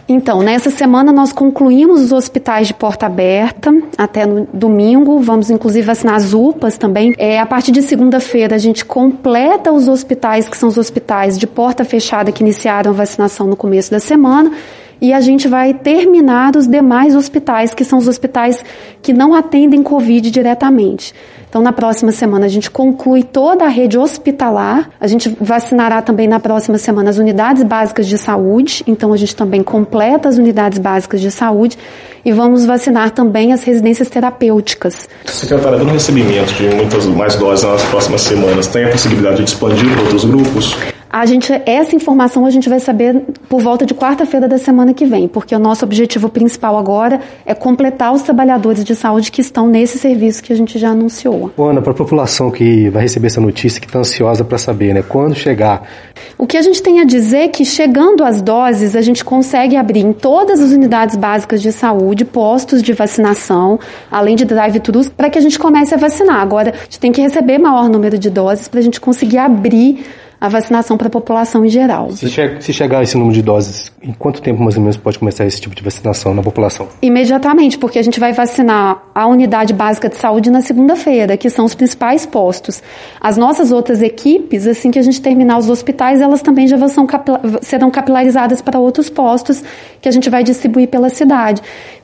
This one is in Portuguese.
Então, nessa semana nós concluímos os hospitais de porta aberta até no domingo, vamos inclusive vacinar as UPAs também. A partir de segunda-feira a gente completa os hospitais que são os hospitais de porta fechada que iniciaram a vacinação no começo da semana. E a gente vai terminar os demais hospitais, que são os hospitais que não atendem Covid diretamente. Então, na próxima semana, a gente conclui toda a rede hospitalar. A gente vacinará também na próxima semana as unidades básicas de saúde. Então, a gente também completa as unidades básicas de saúde e vamos vacinar também as residências terapêuticas. Secretária, no recebimento de muitas mais doses nas próximas semanas, tem a possibilidade de expandir para outros grupos? Essa informação a gente vai saber por volta de quarta-feira da semana que vem, porque o nosso objetivo principal agora é completar os trabalhadores de saúde que estão nesse serviço que a gente já anunciou. Ana, para a população que vai receber essa notícia, que está ansiosa para saber, né, quando chegar? O que a gente tem a dizer é que chegando às doses, a gente consegue abrir em todas as unidades básicas de saúde, postos de vacinação, além de drive-thrus, para que a gente comece a vacinar. Agora, a gente tem que receber maior número de doses para a gente conseguir abrir a vacinação para a população em geral. Se chegar a esse número de doses, em quanto tempo mais ou menos pode começar esse tipo de vacinação na população? Imediatamente, porque a gente vai vacinar a unidade básica de saúde na segunda-feira, que são os principais postos. As nossas outras equipes, assim que a gente terminar os hospitais, elas também já serão capilarizadas para outros postos que a gente vai distribuir pela cidade.